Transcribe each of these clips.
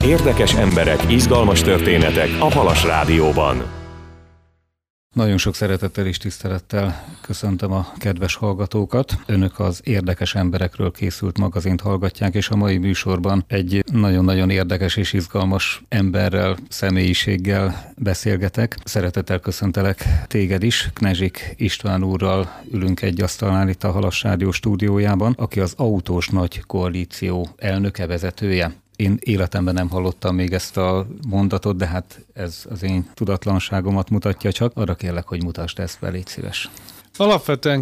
Érdekes emberek, izgalmas történetek a Halas Rádióban. Nagyon sok szeretettel és tisztelettel köszöntöm a kedves hallgatókat. Önök az Érdekes emberekről készült magazint hallgatják, és a mai műsorban egy nagyon-nagyon érdekes és izgalmas emberrel, személyiséggel beszélgetek. Szeretettel köszöntelek téged is. Knezsik István úrral ülünk egy asztalnál itt a Halas Rádió stúdiójában, aki az Autós Nagy Koalíció elnöke, vezetője. Én életemben nem hallottam még ezt a mondatot, de hát ez az én tudatlanságomat mutatja csak. Arra kérlek, hogy mutasd ezt be, légy szíves. Alapvetően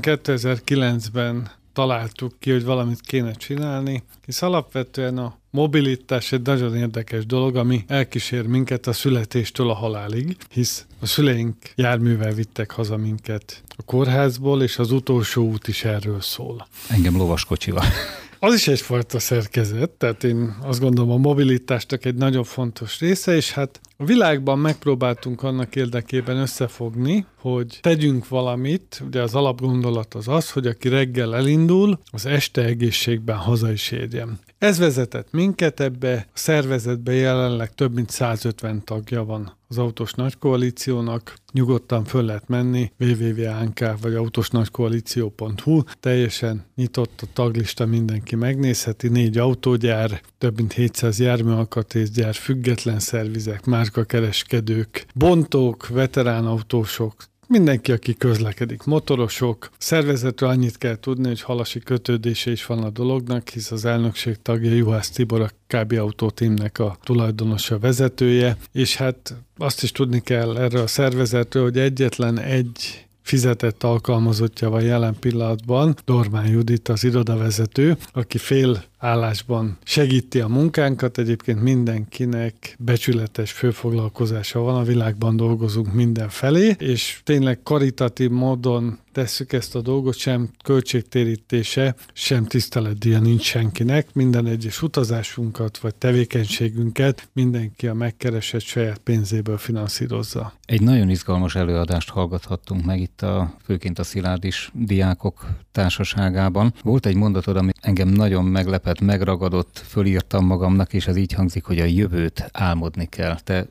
2009-ben találtuk ki, hogy valamit kéne csinálni, hisz alapvetően a mobilitás egy nagyon érdekes dolog, ami elkísér minket a születéstől a halálig, hisz a szüleink járművel vittek haza minket a kórházból, és az utolsó út is erről szól. Engem lovaskocsival. Az is egyfajta szerkezet, tehát én azt gondolom a mobilitásnak egy nagyon fontos része, és hát a világban megpróbáltunk annak érdekében összefogni, hogy tegyünk valamit, ugye az alapgondolat az, hogy aki reggel elindul, az este egészségben haza is érjen. Ez vezetett minket, ebbe a szervezetbe jelenleg több mint 150 tagja van az Autós Nagy Koalíciónak. Nyugodtan föl lehet menni, www.ank vagy autosnagykoalíció.hu. Teljesen nyitott a taglista, mindenki megnézheti. 4 autógyár, több mint 700 járműalkatrészgyár, független szervizek, márkakereskedők, bontók, veteránautósok, mindenki, aki közlekedik, motorosok. Szervezetről annyit kell tudni, hogy halasi kötődése is van a dolognak, hisz az elnökség tagja Juhász Tibor, a KB Autó Teamnek a tulajdonosa, vezetője, és hát azt is tudni kell erről a szervezetről, hogy egyetlen egy fizetett alkalmazottja van jelen pillanatban, Dormán Judit, az irodavezető, aki fél állásban segíti a munkánkat. Egyébként mindenkinek becsületes főfoglalkozása van, a világban dolgozunk mindenfelé, és tényleg karitatív módon tesszük ezt a dolgot, sem költségtérítése, sem tiszteletdíja nincs senkinek. Minden egyes utazásunkat vagy tevékenységünket mindenki a megkeresett saját pénzéből finanszírozza. Egy nagyon izgalmas előadást hallgathattunk meg itt főként a Szilárdis diákok társaságában. Volt egy mondatod, ami engem nagyon meglepett, megragadott, fölírtam magamnak, és ez így hangzik, hogy a jövőt álmodni kell. Te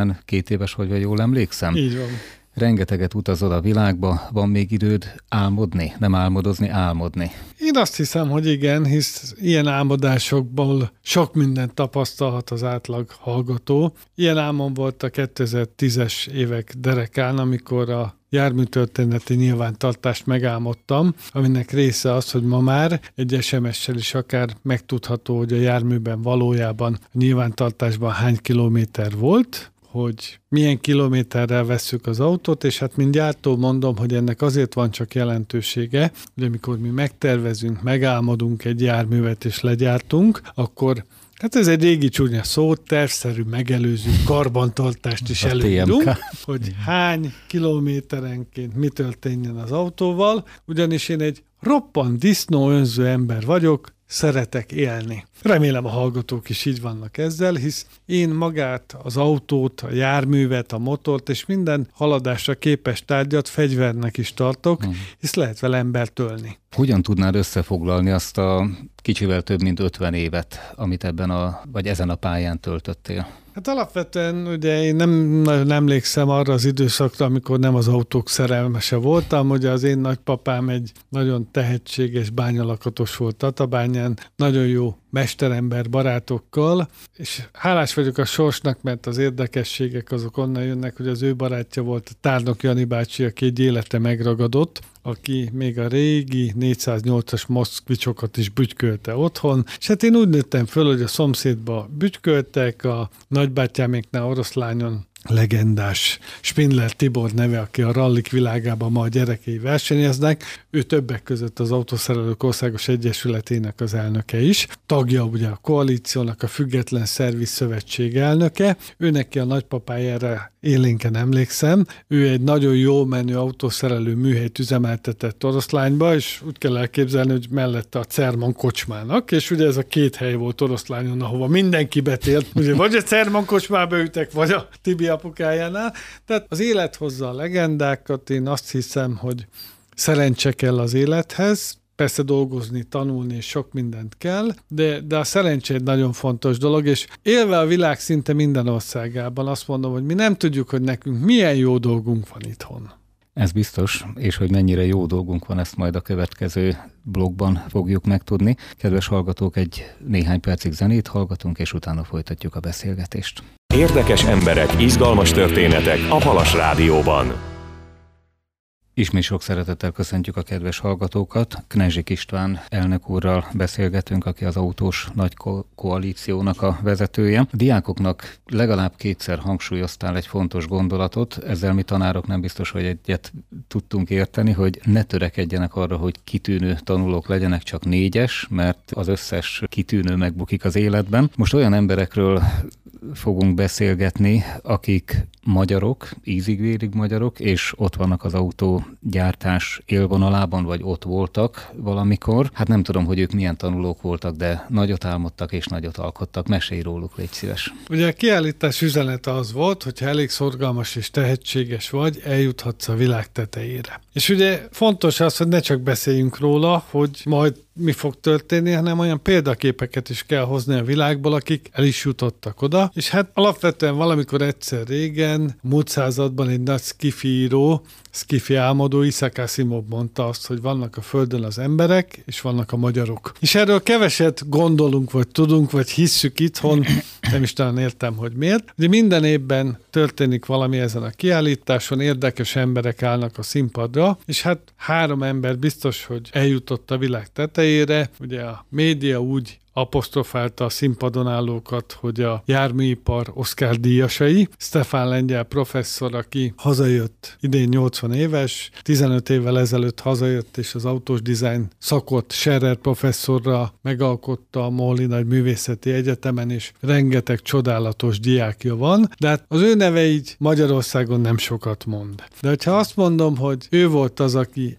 52 éves vagy, jól emlékszem? Így van. Rengeteget utazol a világba, van még időd álmodni, nem álmodozni, álmodni? Én azt hiszem, hogy igen, hisz ilyen álmodásokból sok mindent tapasztalhat az átlag hallgató. Ilyen álmom volt a 2010-es évek derekán, amikor a járműtörténeti nyilvántartást megálmodtam, aminek része az, hogy ma már egy SMS-sel is akár megtudható, hogy a járműben valójában a nyilvántartásban hány kilométer volt, hogy milyen kilométerrel vesszük az autót, és hát mint gyártó mondom, hogy ennek azért van csak jelentősége, hogy amikor mi megtervezünk, megálmodunk egy járművet és legyártunk, akkor hát ez egy régi csúnya szó, tervszerű megelőző karbantartást is előírunk, hogy hány kilométerenként mi történjen az autóval, ugyanis én egy roppant disznó önző ember vagyok, szeretek élni. Remélem a hallgatók is így vannak ezzel, hisz én magát, az autót, a járművet, a motort és minden haladásra képes tárgyat fegyvernek is tartok, hisz lehet vele embert ölni. Hogyan tudnád összefoglalni azt a kicsivel több mint 50 évet, amit vagy ezen a pályán töltöttél? Hát alapvetően ugye én nem nagyon emlékszem arra az időszakra, amikor nem az autók szerelmese voltam. Ugye az én nagypapám egy nagyon tehetséges bányalakatos volt Tatabányán, nagyon jó mesterember barátokkal, és hálás vagyok a sorsnak, mert az érdekességek azok onnan jönnek, hogy az ő barátja volt a Tárnok Jani bácsi, aki egy élete megragadott, aki még a régi 408-as moszkvicsokat is bütykölte otthon, és hát én úgy nőttem föl, hogy a szomszédba bütyköltek, a nagybátyáméknál Oroszlányon legendás Spindler Tibor neve, aki a rallik világában ma a gyerekei versenyeznek. Ő többek között az Autószerelők Országos Egyesületének az elnöke is. Tagja ugye a koalíciónak, a Független Szerviz Szövetség elnöke. Ő neki a nagypapájára élénken emlékszem. Ő egy nagyon jó menő autószerelő műhelyt üzemeltetett Oroszlányba, és úgy kell elképzelni, hogy mellette a Cerman kocsmának, és ugye ez a két hely volt Oroszlányon, ahova mindenki betért. Ugye vagy a Cerman kocsmába ültek, vagy a Tibi apukájánál. Tehát az élet hozza a legendákat, én azt hiszem, hogy szerencse kell az élethez. persze dolgozni, tanulni, és sok mindent kell, de a szerencse egy nagyon fontos dolog, és élve a világ szinte minden országában azt mondom, hogy mi nem tudjuk, hogy nekünk milyen jó dolgunk van itthon. Ez biztos, és hogy mennyire jó dolgunk van, ezt majd a következő blogban fogjuk megtudni. Kedves hallgatók, néhány percig zenét hallgatunk, és utána folytatjuk a beszélgetést. Érdekes emberek, izgalmas történetek a Halas Rádióban. Ismét sok szeretettel köszöntjük a kedves hallgatókat. Knezsik István elnök úrral beszélgetünk, aki az autós nagy koalíciónak a vezetője. A diákoknak legalább kétszer hangsúlyoztál egy fontos gondolatot, ezzel mi tanárok nem biztos, hogy egyet tudtunk érteni, hogy ne törekedjenek arra, hogy kitűnő tanulók legyenek, csak 4-es, mert az összes kitűnő megbukik az életben. Most olyan emberekről fogunk beszélgetni, akik magyarok, ízig-vérig magyarok, és ott vannak az autógyártás élvonalában, vagy ott voltak valamikor. Hát nem tudom, hogy ők milyen tanulók voltak, de nagyot álmodtak és nagyot alkottak. Mesélj róluk, légy szíves. Ugye a kiállítás üzenete az volt, hogyha elég szorgalmas és tehetséges vagy, eljuthatsz a világ tetejére. És ugye fontos az, hogy ne csak beszéljünk róla, hogy majd mi fog történni, hanem olyan példaképeket is kell hozni a világból, akik el is jutottak oda. És hát alapvetően valamikor egyszer régen, múlt században egy nagy szkifi álmodó, Isaac Asimov mondta azt, hogy vannak a Földön az emberek, és vannak a magyarok. És erről keveset gondolunk, vagy tudunk, vagy hisszük itthon, nem is talán értem, hogy miért. De minden évben történik valami ezen a kiállításon, érdekes emberek állnak a színpadra, és hát 3 ember biztos, hogy eljutott a világ tetejére. Ugye a média úgy apostrofálta a színpadon állókat, hogy a járműipar Oscar díjasai. Stefán Lengyel professzor, aki hazajött, idén 80 éves, 15 évvel ezelőtt hazajött, és az autós dizájn szakot Scherer professzorra megalkotta a Molly Nagy Művészeti Egyetemen, és rengeteg csodálatos diákja van, de hát az ő neve így Magyarországon nem sokat mond. De hogyha azt mondom, hogy ő volt az, aki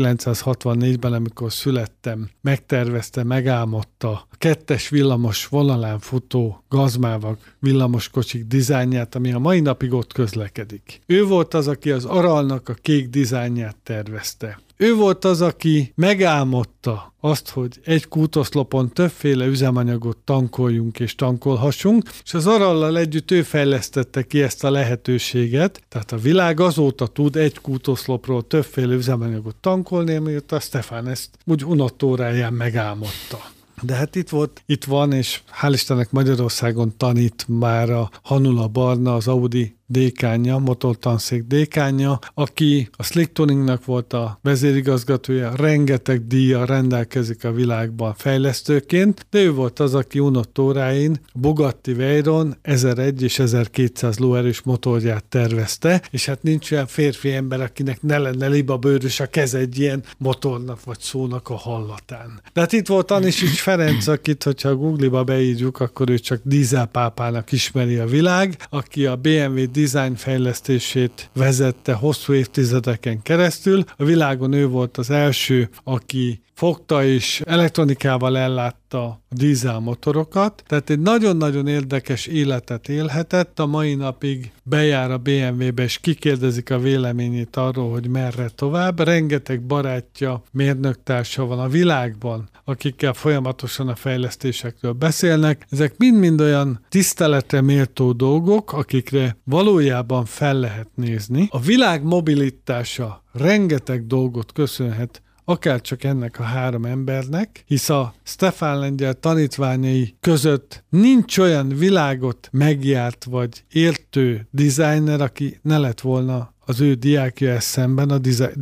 1964-ben, amikor születtem, megtervezte, megálmodta a 2-es villamos vonalán futó gazmávag villamoskocsik dizájnját, ami a mai napig ott közlekedik. Ő volt az, aki az Aralnak a kék dizájnját tervezte. Ő volt az, aki megálmodta azt, hogy egy kútoszlopon többféle üzemanyagot tankoljunk és tankolhassunk, és az Arallal együtt ő fejlesztette ki ezt a lehetőséget, tehát a világ azóta tud egy kútoszlopról többféle üzemanyagot tankolni, miért a Stefán ezt úgy unottóráján megálmodta. De hát itt van, és hál' Istennek Magyarországon tanít már a Hanula Barna, az Audi dékánja, motortanszék dékánja, aki a Slick Tuningnak volt a vezérigazgatója, rengeteg díjjal rendelkezik a világban fejlesztőként, de ő volt az, aki unottóráin Bugatti Veyron 1001 és 1200 lóerős motorját tervezte, és hát nincs olyan férfi ember, akinek ne lenne libabőrös a keze egy ilyen motornak vagy szónak a hallatán. De hát itt volt Anisics Ferenc, akit, hogyha a Google-ba beírjuk, akkor ő csak dízelpápának ismeri a világ, aki a BMW design fejlesztését vezette hosszú évtizedeken keresztül. A világon ő volt az első, aki fogta és elektronikával ellátta a dízelmotorokat. Tehát egy nagyon-nagyon érdekes életet élhetett. A mai napig bejár a BMW-be, és kikérdezik a véleményét arról, hogy merre tovább. Rengeteg barátja, mérnöktársa van a világban, akikkel folyamatosan a fejlesztésekről beszélnek. Ezek mind-mind olyan tiszteletre méltó dolgok, akikre valójában fel lehet nézni. A világ mobilitása rengeteg dolgot köszönhet akár csak ennek a 3 embernek, hisz a Stefán Lengyel tanítványai között nincs olyan világot megjárt vagy értő designer, aki ne lett volna az ő diákja szemben, a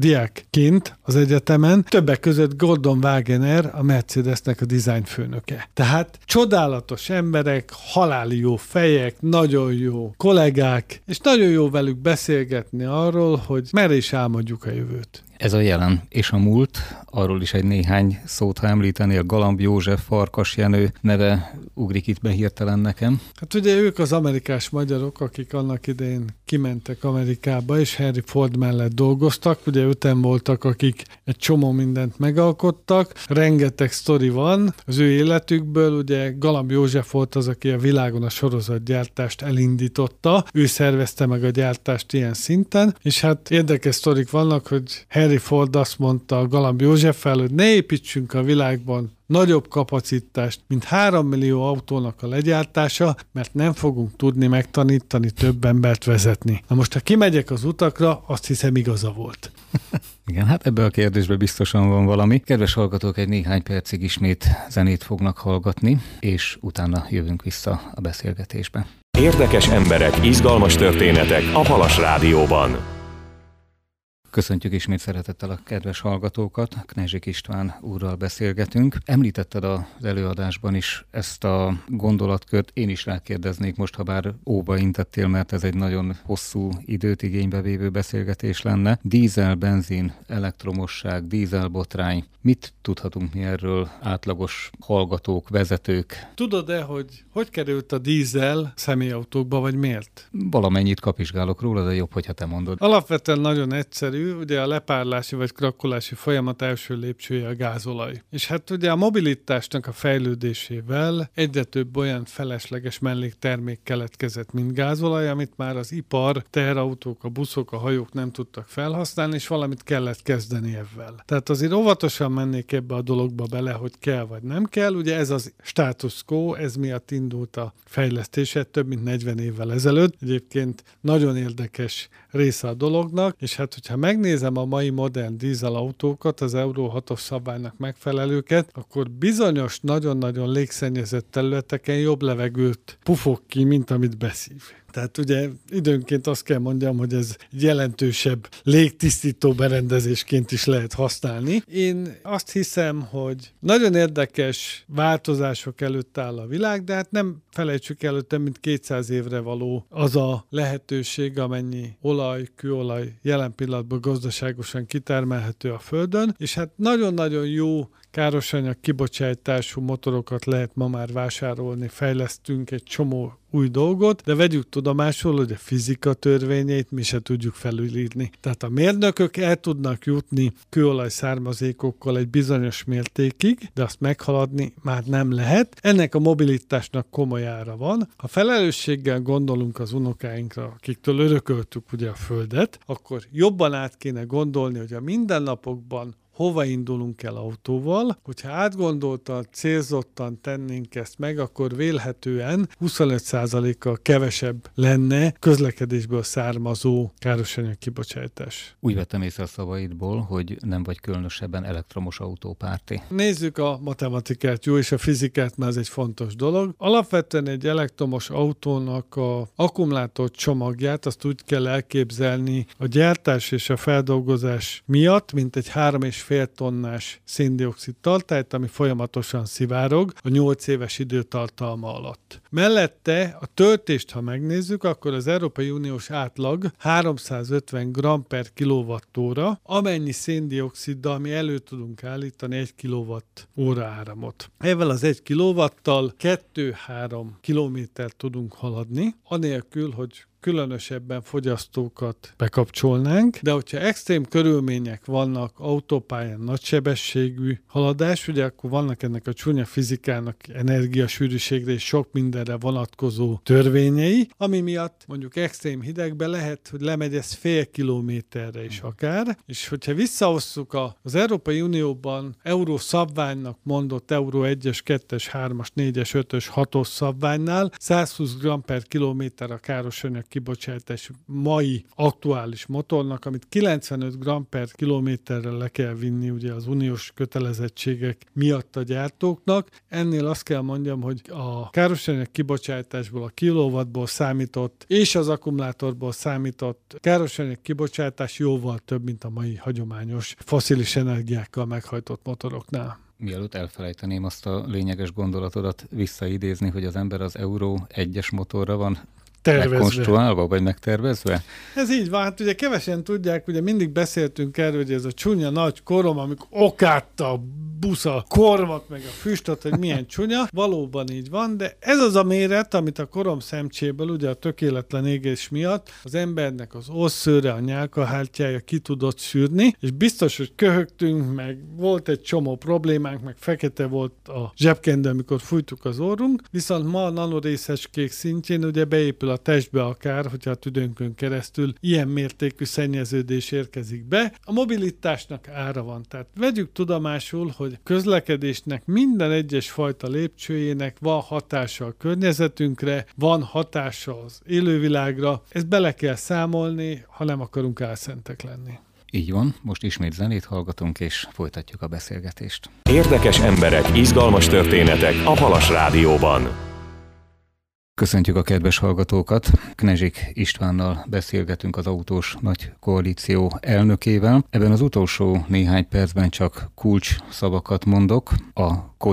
diákként az egyetemen, többek között Gordon Wagener, a Mercedesnek a dizájnfőnöke. Tehát csodálatos emberek, haláli jó fejek, nagyon jó kollégák, és nagyon jó velük beszélgetni arról, hogy merre is álmodjuk a jövőt. Ez a jelen és a múlt, arról is egy néhány szót, ha említenél, Galamb József, Farkas Jenő neve ugrik itt be hirtelen nekem. Hát ugye ők az amerikás magyarok, akik annak idején kimentek Amerikába, és Henry Ford mellett dolgoztak. Ugye 5-en voltak, akik egy csomó mindent megalkottak. Rengeteg sztori van az ő életükből. Ugye Galamb József volt az, aki a világon a sorozatgyártást elindította. Ő szervezte meg a gyártást ilyen szinten, és hát érdekes sztorik vannak, hogy Henry Ford azt mondta a Galamb Józseffel, hogy ne építsünk a világban nagyobb kapacitást, mint 3 millió autónak a legyártása, mert nem fogunk tudni megtanítani több embert vezetni. Na most, ha kimegyek az utakra, azt hiszem igaza volt. Igen, hát ebbe a kérdésbe biztosan van valami. Kedves hallgatók, egy néhány percig ismét zenét fognak hallgatni, és utána jövünk vissza a beszélgetésbe. Érdekes emberek, izgalmas történetek a Halas Rádióban. Köszöntjük ismét szeretettel a kedves hallgatókat. Knezsik István úrral beszélgetünk. Említetted az előadásban is ezt a gondolatkört. Én is rákérdeznék most, ha bár óva intettél, mert ez egy nagyon hosszú időt igénybe vévő beszélgetés lenne. Dízel, benzin, elektromosság, dízelbotrány. Mit tudhatunk mi erről átlagos hallgatók, vezetők? Tudod-e, hogy került a dízel személyautókba, vagy miért? Valamennyit kapizsgálok róla, de jobb, hogyha te mondod. Alapvetően nagyon egyszerű. Ugye a lepárlási vagy krakkolási folyamat első lépcsője a gázolaj. És hát ugye a mobilitásnak a fejlődésével egyre több olyan felesleges melléktermék keletkezett, mint gázolaj, amit már az ipar, teherautók, a buszok, a hajók nem tudtak felhasználni, és valamit kellett kezdeni ebben. Tehát azért óvatosan mennék ebbe a dologba bele, hogy kell vagy nem kell. Ugye ez az status quo, ez miatt indult a fejlesztése több mint 40 évvel ezelőtt. Egyébként nagyon érdekes része a dolognak, és hát hogyha megnézem a mai modern dízelautókat, az Euro 6-os szabálynak megfelelőket, akkor bizonyos nagyon-nagyon légszennyezett területeken jobb levegőt pufog ki, mint amit beszív. Tehát ugye időnként azt kell mondjam, hogy ez jelentősebb légtisztító berendezésként is lehet használni. Én azt hiszem, hogy nagyon érdekes változások előtt áll a világ, de hát nem felejtsük el, hogy több mint 200 évre való az a lehetőség, amennyi olaj, kőolaj jelen pillanatban gazdaságosan kitermelhető a Földön, és hát nagyon-nagyon jó károsanyag kibocsátású motorokat lehet ma már vásárolni, fejlesztünk egy csomó új dolgot, de vegyük tudomásul, hogy a fizika törvényeit mi se tudjuk felülírni. Tehát a mérnökök el tudnak jutni kőolaj származékokkal egy bizonyos mértékig, de azt meghaladni már nem lehet. Ennek a mobilitásnak komoly ára van. Ha felelősséggel gondolunk az unokáinkra, akiktől örököltük ugye a Földet, akkor jobban át kéne gondolni, hogy a mindennapokban hova indulunk el autóval. Hogyha átgondoltan, célzottan tennénk ezt meg, akkor vélhetően 25%-kal kevesebb lenne közlekedésből származó károsanyag kibocsátás. Úgy vettem észre a szavaidból, hogy nem vagy különösebben elektromos autópárti. Nézzük a matematikát, jó, és a fizikát, mert ez egy fontos dolog. Alapvetően egy elektromos autónak a akkumulátor csomagját azt úgy kell elképzelni a gyártás és a feldolgozás miatt, mint egy 3,5 tonnás széndioxid tartályt, ami folyamatosan szivárog a 8 éves időtartalma alatt. Mellette a töltést, ha megnézzük, akkor az Európai Uniós átlag 350 g per kilowattóra, amennyi széndioxiddal mi elő tudunk állítani 1 kWh áramot. Ezzel az 1 kilowattal 2-3 kilométert tudunk haladni, anélkül, hogy különösebben fogyasztókat bekapcsolnánk, de hogyha extrém körülmények vannak, autópályán nagysebességű haladás, ugye akkor vannak ennek a csúnya fizikának energiasűrűségre és sok mindenre vonatkozó törvényei, ami miatt mondjuk extrém hidegben lehet, hogy lemegy ez fél kilométerre is akár, és hogyha visszaosszuk az Európai Unióban euró szabványnak mondott euró 1-es, 2-es, 3-as, 4-es, 5-ös, 6-os szabványnál 120 g per kilométer a károsanyag kibocsátás mai aktuális motornak, amit 95 g per kilométerre le kell vinni ugye az uniós kötelezettségek miatt a gyártóknak. Ennél azt kell mondjam, hogy a károsanyag kibocsátásból, a kilowattból számított és az akkumulátorból számított károsanyag kibocsátás jóval több, mint a mai hagyományos fosszilis energiákkal meghajtott motoroknál. Mielőtt elfelejteném azt a lényeges gondolatodat visszaidézni, hogy az ember az Euró 1-es motorra van megkonstruálva, vagy megtervezve? Ez így van, hát ugye kevesen tudják, ugye mindig beszéltünk erről, hogy ez a csúnya nagy korom, amikor okátta busza kormat, meg a füstöt, hogy milyen csúnya. Valóban így van, de ez az a méret, amit a korom szemcséből, ugye a tökéletlen égés miatt az embernek az orrszőre, a nyálkahártyája ki tudott szűrni, és biztos, hogy köhögtünk, meg volt egy csomó problémánk, meg fekete volt a zsebkendő, amikor fújtuk az orrunk, viszont ma a nanorészecskék szintjén ugye beépül a testbe akár, hogyha a tüdőnkön keresztül ilyen mértékű szennyeződés érkezik be. A mobilitásnak ára van, tehát vegyük tudomásul, hogy közlekedésnek minden egyes fajta lépcsőjének van hatása a környezetünkre, van hatása az élővilágra, ezt bele kell számolni, ha nem akarunk álszentek lenni. Így van, most ismét zenét hallgatunk, és folytatjuk a beszélgetést. Érdekes emberek, izgalmas történetek a Halas Rádióban. Köszöntjük a kedves hallgatókat! Knezsik Istvánnal beszélgetünk, az Autós Nagy Koalíció elnökével. Ebben az utolsó néhány percben csak kulcs szavakat mondok. A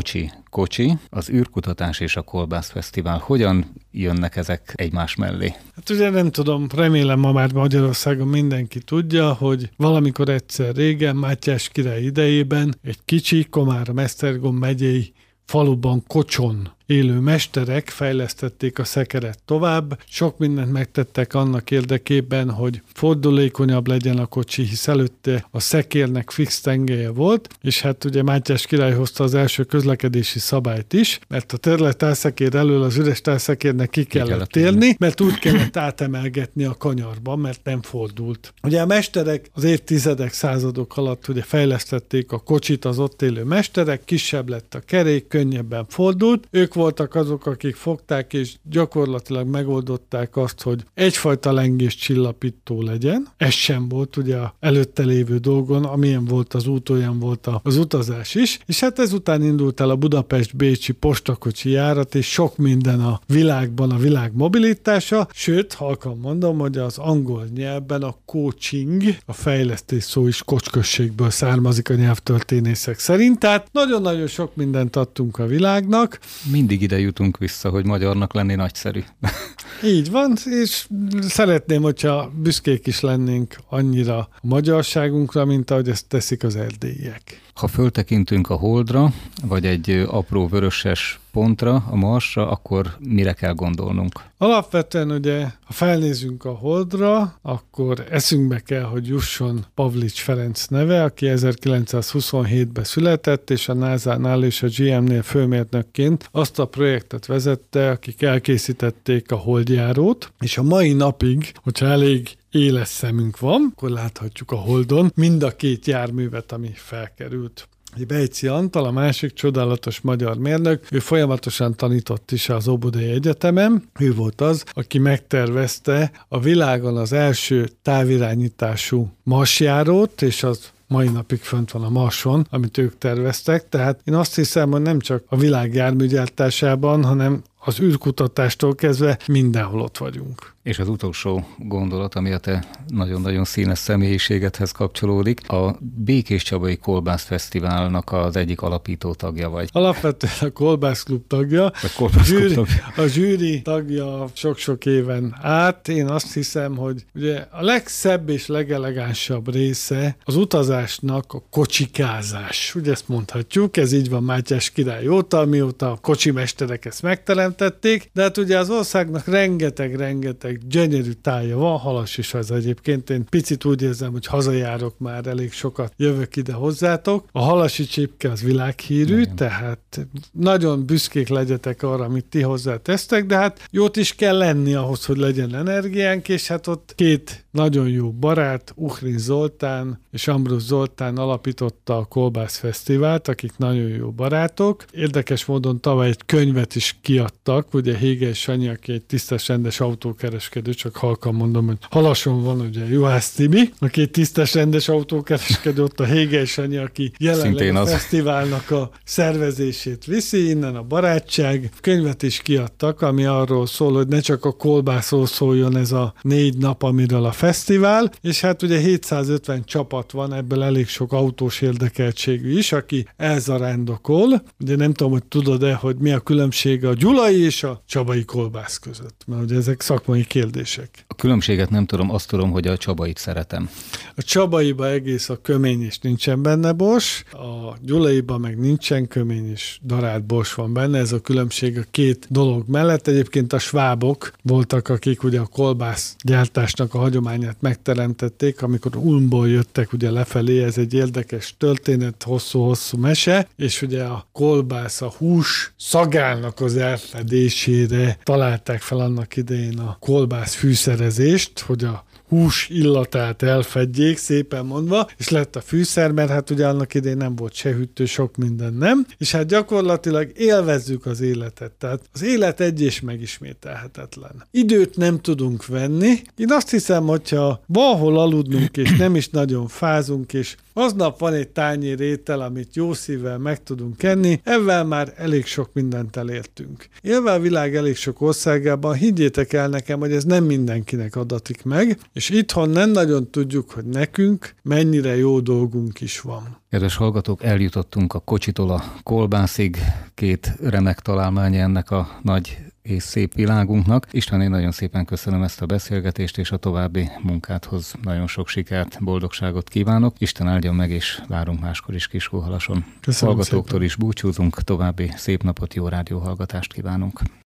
kocsi, az űrkutatás és a Kolbász Fesztivál. Hogyan jönnek ezek egymás mellé? Hát ugye nem tudom, remélem ma már Magyarországon mindenki tudja, hogy valamikor egyszer régen, Mátyás király idejében egy kicsi Komárom-Esztergom megyei faluban Kocson élő mesterek fejlesztették a szekeret tovább. Sok mindent megtettek annak érdekében, hogy fordulékonyabb legyen a kocsi, hisz előtte a szekérnek fix tengelye volt, és hát ugye Mátyás király hozta az első közlekedési szabályt is, mert a törletálszekér elől az üres tálszekérnek ki kellett térni, mert úgy kellett átemelgetni a kanyarba, mert nem fordult. Ugye a mesterek az évtizedek, századok alatt ugye fejlesztették a kocsit, az ott élő mesterek, kisebb lett a kerék, könnyebben fordult. Ők voltak azok, akik fogták és gyakorlatilag megoldották azt, hogy egyfajta lengés csillapító legyen. Ez sem volt ugye az előtte lévő dolgon, amilyen volt az út, olyan volt az utazás is. És hát ezután indult el a Budapest-Bécsi postakocsi járat, és sok minden a világban, a világ mobilitása. Sőt, halkan mondom, hogy az angol nyelvben a coaching, a fejlesztés szó is Kocsközségből származik a nyelvtörténészek szerint. Tehát nagyon-nagyon sok mindent adtunk a világnak. Mindig ide jutunk vissza, hogy magyarnak lenni nagyszerű. Így van, és szeretném, hogyha büszkék is lennénk annyira a magyarságunkra, mint ahogy ezt teszik az erdélyiek. Ha föltekintünk a Holdra, vagy egy apró vöröses pontra, a Marsra, akkor mire kell gondolnunk? Alapvetően ugye, ha felnézünk a Holdra, akkor eszünkbe kell, hogy jusson Pavlics Ferenc neve, aki 1927-ben született, és a NASA-nál és a GM-nél főmérnökként azt a projektet vezette, akik elkészítették a Holdjárót, és a mai napig, hogyha elég éles szemünk van, akkor láthatjuk a Holdon mind a két járművet, ami felkerült. Bejci Antal, a másik csodálatos magyar mérnök, ő folyamatosan tanított is az Óbudai Egyetemen. Ő volt az, aki megtervezte a világon az első távirányítású Marsjárót, és az mai napig fönt van a Marson, amit ők terveztek. Tehát én azt hiszem, hogy nem csak a világ járműgyártásában, hanem az űrkutatástól kezdve mindenhol ott vagyunk. És az utolsó gondolat, ami a te nagyon-nagyon színes személyiségedhez kapcsolódik, a Békéscsabai Kolbász Fesztiválnak az egyik alapító tagja vagy. Alapvetően a Kolbász Klub tagja. A zsűri tagja sok-sok éven át. Én azt hiszem, hogy ugye a legszebb és legelegánsabb része az utazásnak a kocsikázás. Ugye ezt mondhatjuk, ez így van Mátyás király óta, mióta a kocsimesterek ezt megteremtették, de hát ugye az országnak rengeteg gyönyörű tája van, Halas is az egyébként. Én picit úgy érzem, hogy hazajárok már, elég sokat jövök ide hozzátok. A halasi csipke az világhírű, tehát nagyon büszkék legyetek arra, amit ti hozzátesztek, de hát jót is kell lenni ahhoz, hogy legyen energiánk, és hát ott két nagyon jó barát, Uhrin Zoltán és Ambrus Zoltán alapította a Kolbász Fesztivált, akik nagyon jó barátok. Érdekes módon tavaly egy könyvet is kiadtak, ugye Hége és Sanyi, aki egy tisztes, rendes autókereskedő, csak halkan mondom, hogy Halason van ugye Juhász Tibi, aki egy tisztes, rendes autókereskedő, ott a Hége és Sanyi, aki jelenleg a fesztiválnak a szervezését viszi, innen a barátság. Könyvet is kiadtak, ami arról szól, hogy ne csak a kolbászról szóljon ez a 4 nap, amiről a fesztivál, és hát ugye 750 csapat van, ebből elég sok autós érdekeltségű is, aki elzarándokol. Ugye nem tudom, hogy tudod-e, hogy mi a különbség a gyulai és a csabai kolbász között, mert ugye ezek szakmai kérdések. A különbséget nem tudom, azt tudom, hogy a csabait szeretem. A csabaiba egész a kömény és nincsen benne bors, a gyulaiba meg nincsen kömény és darált bors van benne, ez a különbség a két dolog mellett. Egyébként a svábok voltak, akik ugye a kolbász gyártásnak a hagyományát megteremtették, amikor Ulmból jöttek ugye lefelé, ez egy érdekes történet, hosszú-hosszú mese, és ugye a kolbász, a hús szagának az elfedésére találták fel annak idején a kolbász fűszerezést, hogy a hús illatát elfedjék, szépen mondva, és lett a fűszer, mert hát ugye annak idején nem volt se hűtő, sok minden nem, és hát gyakorlatilag élvezzük az életet, tehát az élet egy és megismételhetetlen. Időt nem tudunk venni, én azt hiszem, hogyha valahol aludnunk, és nem is nagyon fázunk, és aznap van egy tányér étel, amit jó szívvel meg tudunk enni, ezzel már elég sok mindent elértünk. Élve a világ elég sok országában, higgyétek el nekem, hogy ez nem mindenkinek adatik meg, és itthon nem nagyon tudjuk, hogy nekünk mennyire jó dolgunk is van. Kedves hallgatók, eljutottunk a kocsitól a kolbászig, két remek találmánya ennek a nagy és szép világunknak. István, én nagyon szépen köszönöm ezt a beszélgetést, és a további munkádhoz nagyon sok sikert, boldogságot kívánok. Isten áldjon meg, és várunk máskor is Kiskunhalason. Köszönöm hallgatóktól szépen. is búcsúzunk, további szép napot, jó rádióhallgatást kívánunk.